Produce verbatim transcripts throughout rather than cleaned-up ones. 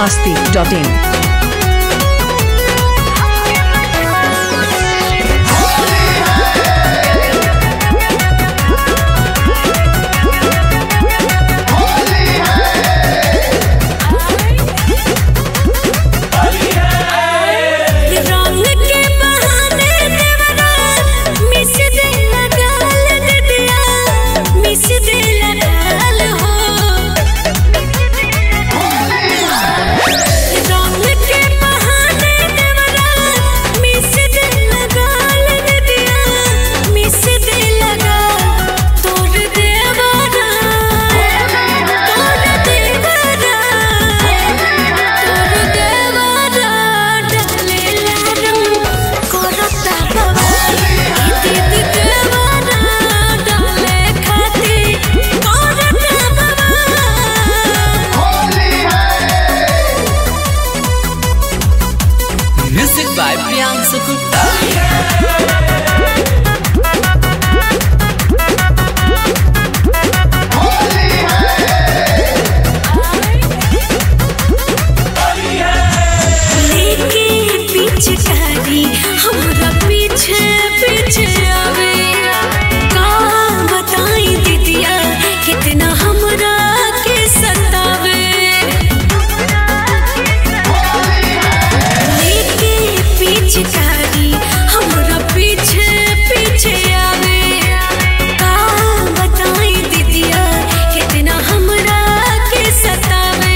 masti dot in. Music by Priyansu Gupta. हमरा पीछे पीछे आवे का बताई दीदिया कितना हमरा के सतावे लेके पीछे कारी हमरा पीछे पीछे आवे का बताई दीदिया कितना हमरा के सतावे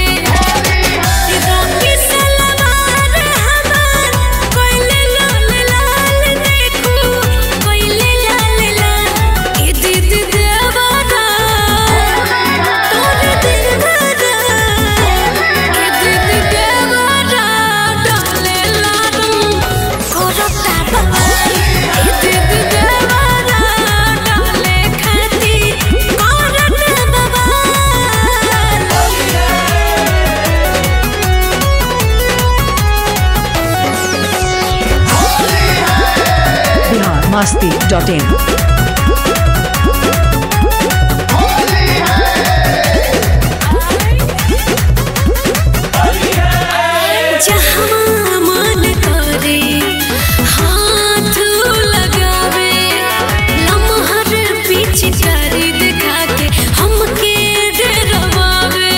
masti dot in. जहाँ मन करे हाथ लगावे लम्हर पिचकारी दिखा के हमके डरवावे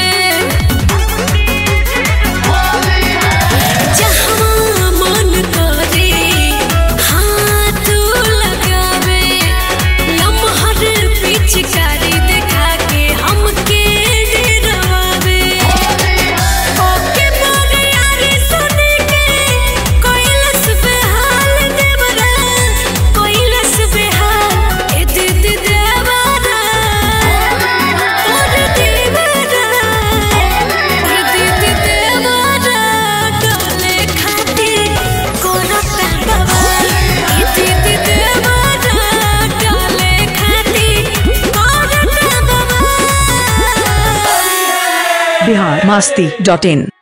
जहाँ मन करे हाथ लगावे लम्हर पिचकारी दिखा के हमके डरवावे ओके बोले यारी सुन के कोइलस बेहाल देवरा कोइलस बेहाल ए दीदी देवरा तोर देवरा ए दीदी देवरा डोले खातिर कोरता बवाल ए दीदी देवरा डोले खातिर कोरता बवाल Bihar masti dot in.